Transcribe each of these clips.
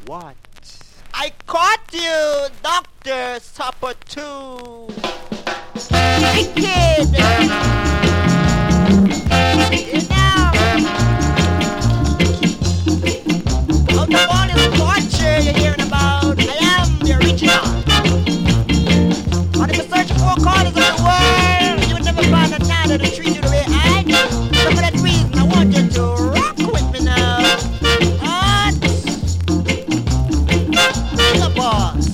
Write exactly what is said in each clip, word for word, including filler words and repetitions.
What? I caught you, Doctor Supper Two. Wicked. You know, of the one is torture you're hearing about. I am the original. And if you search four corners of the world, you would never find another to treat you the way I do. So for that reason, I want you to rock with me now. What? The boss.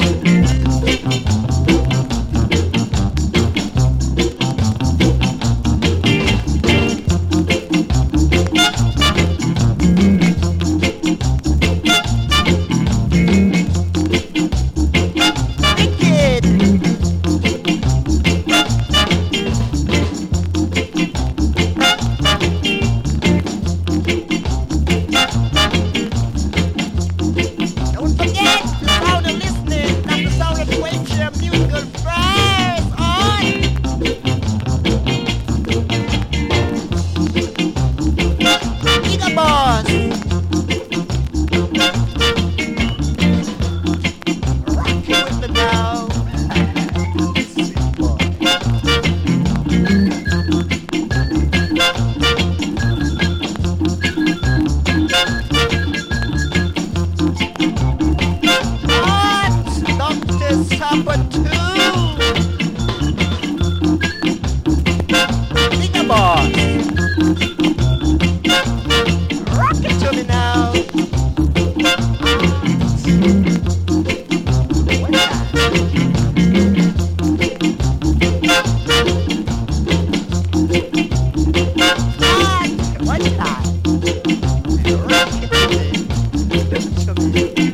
Don't forget the sound of listening, not the sound of waiting your musical fries on. Giga Boss. Rockin' with me now. What? Doctor Supper Two. Giga Boss. Rock it to me now. What? What time? Rock it to me.